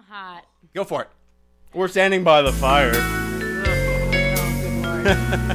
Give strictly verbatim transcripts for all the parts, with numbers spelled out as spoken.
hot. Go for it. We're standing by the fire. Oh, good lord.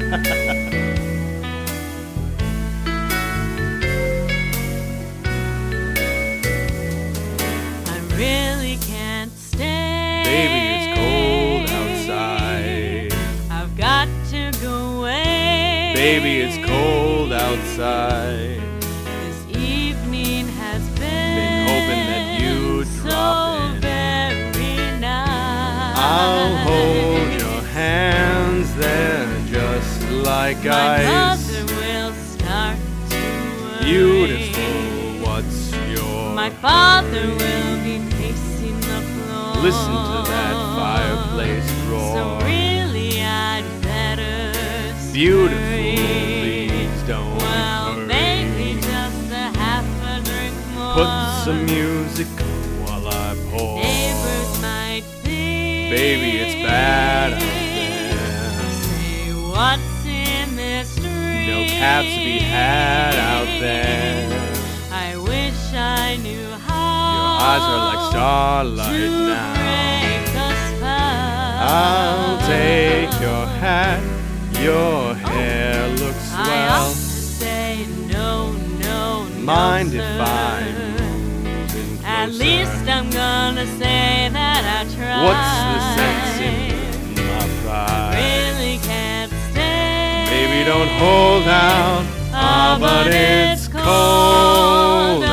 I really can't stay. Baby, it's cold outside. I've got to go away. Baby, it's cold outside. This evening has been, Been hoping that you'd so drop in. very nice. I'll hold your hands there just like My ice. mother will start to worry. Beautiful, what's your My father will be pacing the floor. Listen to that fireplace roar. So really I'd better Beautiful, scurry. please don't Well, hurry. maybe just a half a drink more. Put some music on while I pour. Neighbors might think. Baby, it's bad out there. Say what's in this drink. No cabs to be had out there. I wish I knew how. Your eyes are like starlight to now. break the spell. I'll take your hat. Your hair looks I ought swell. to say no, no, no, Mind sir. if I'm moving closer? At least I'm gonna say that I tried. What's the sense in my pride? Really can't stay. Baby, don't hold out. Ah, but it's cold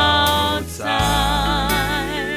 outside.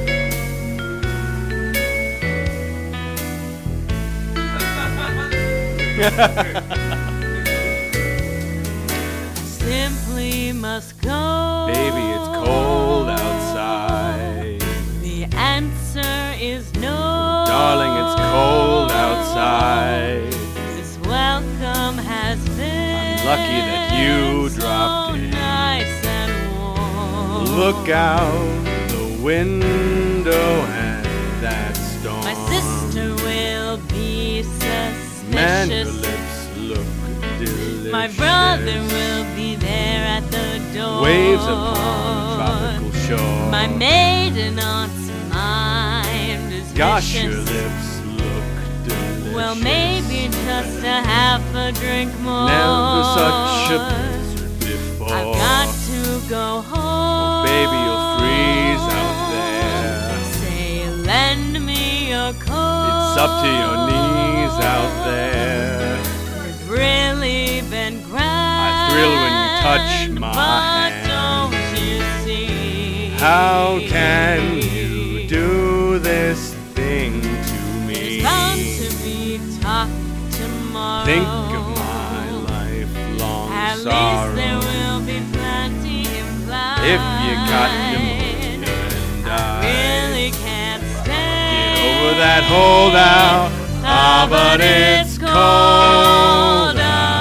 Simply must go. Baby, it's cold outside. The answer is no. Darling, it's cold outside. This welcome has been. I'm lucky that you so dropped in. Nice and warm. Look out the window at that storm. My sister will be suspicious. Man, your lips look delicious. My brother will be there at the door. Waves upon tropical shore. My maiden aunt's mind is Gosh, vicious. your lips look delicious. Well, maybe just a half a drink more. Never such a blizzard before. I've got to go home. Baby, you'll freeze out there. Say, lend me your coat. It's up to your knees out there. It's really been grand. I thrill when you touch my but hand. don't you see? How can you do this thing to There's me? bound to be talk tomorrow. Think of my lifelong At sorrow. least there will be plenty implied. If you got pneumonia and I I really can't stay. get over that holdout. Ah, but it's cold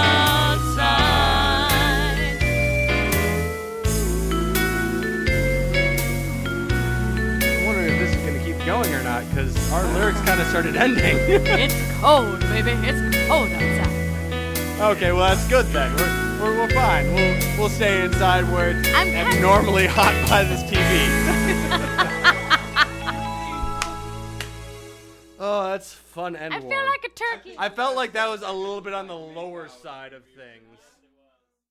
outside. I'm wondering if this is going to keep going or not, because our lyrics kind of started ending. It's cold, baby. It's cold outside. Okay, well that's good then. We're, we're, we're fine. We'll we'll stay inside where it's I'm kind of- abnormally hot by this T V. Oh, that's fun and I warm. feel like a turkey. I felt like that was a little bit on the lower side of things.